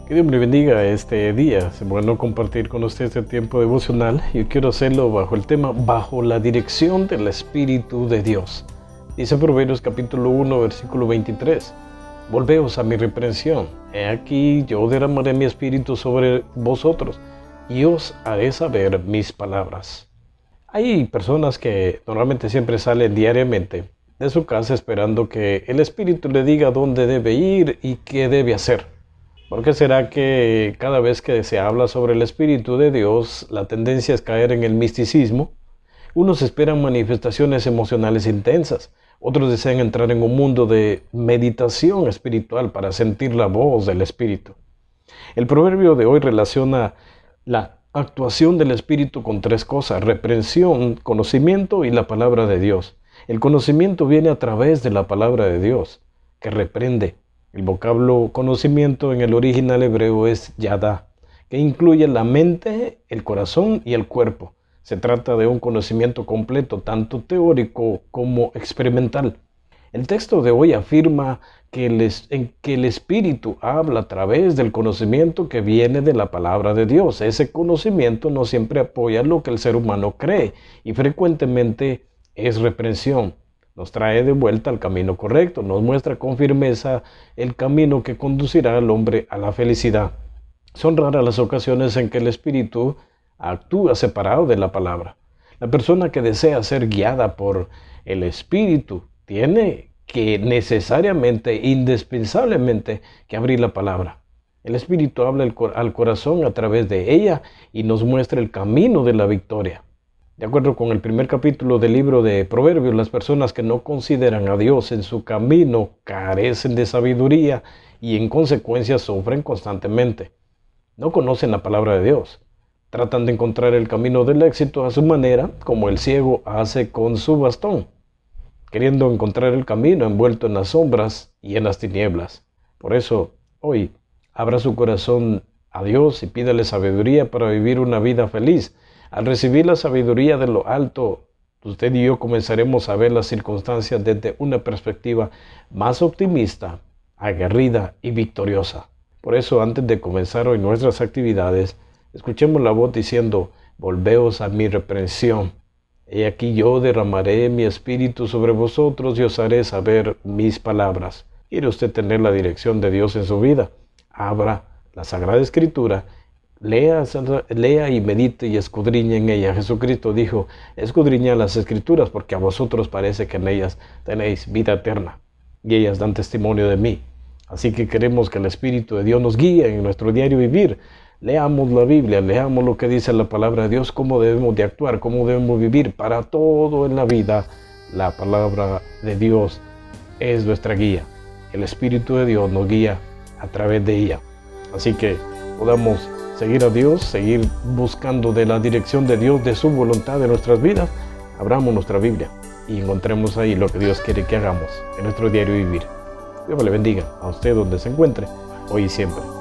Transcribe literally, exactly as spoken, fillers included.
Que Dios me bendiga este día. Es bueno compartir con usted este tiempo devocional. Yo quiero hacerlo bajo el tema bajo la dirección del Espíritu de Dios. Dice Proverbios capítulo uno, versículo veintitrés. Volveos a mi reprensión. He aquí yo derramaré mi espíritu sobre vosotros y os haré saber mis palabras. Hay personas que normalmente siempre salen diariamente de su casa esperando que el Espíritu le diga dónde debe ir y qué debe hacer. ¿Por qué será que cada vez que se habla sobre el Espíritu de Dios, la tendencia es caer en el misticismo? Unos esperan manifestaciones emocionales intensas, otros desean entrar en un mundo de meditación espiritual para sentir la voz del Espíritu. El proverbio de hoy relaciona la actuación del Espíritu con tres cosas: reprensión, conocimiento y la palabra de Dios. El conocimiento viene a través de la palabra de Dios, que reprende. El vocablo conocimiento en el original hebreo es yada, que incluye la mente, el corazón y el cuerpo. Se trata de un conocimiento completo, tanto teórico como experimental. El texto de hoy afirma que el, en que el Espíritu habla a través del conocimiento que viene de la palabra de Dios. Ese conocimiento no siempre apoya lo que el ser humano cree y frecuentemente es reprensión. Nos trae de vuelta al camino correcto, nos muestra con firmeza el camino que conducirá al hombre a la felicidad. Son raras las ocasiones en que el Espíritu actúa separado de la palabra. La persona que desea ser guiada por el Espíritu tiene que necesariamente, indispensablemente, que abrir la palabra. El Espíritu habla al corazón a través de ella y nos muestra el camino de la victoria. De acuerdo con el primer capítulo del libro de Proverbios, las personas que no consideran a Dios en su camino carecen de sabiduría y en consecuencia sufren constantemente. No conocen la palabra de Dios. Tratan de encontrar el camino del éxito a su manera, como el ciego hace con su bastón, queriendo encontrar el camino envuelto en las sombras y en las tinieblas. Por eso, hoy, abra su corazón a Dios y pídale sabiduría para vivir una vida feliz. Al recibir la sabiduría de lo alto, usted y yo comenzaremos a ver las circunstancias desde una perspectiva más optimista, aguerrida y victoriosa. Por eso, antes de comenzar hoy nuestras actividades, escuchemos la voz diciendo: volveos a mi reprensión. He aquí yo derramaré mi espíritu sobre vosotros y os haré saber mis palabras. ¿Quiere usted tener la dirección de Dios en su vida? Abra la Sagrada Escritura. Lea, lea y medite y escudriñe en ella. Jesucristo dijo: escudriñad las Escrituras porque a vosotros parece que en ellas tenéis vida eterna y ellas dan testimonio de mí. Así que queremos que el Espíritu de Dios nos guíe en nuestro diario vivir. Leamos la Biblia, leamos lo que dice la palabra de Dios, cómo debemos de actuar, cómo debemos vivir. Para todo en la vida, la palabra de Dios es nuestra guía. El Espíritu de Dios nos guía a través de ella. Así que podamos seguir a Dios, seguir buscando de la dirección de Dios, de su voluntad en nuestras vidas. Abramos nuestra Biblia y encontremos ahí lo que Dios quiere que hagamos en nuestro diario vivir. Dios le bendiga a usted donde se encuentre, hoy y siempre.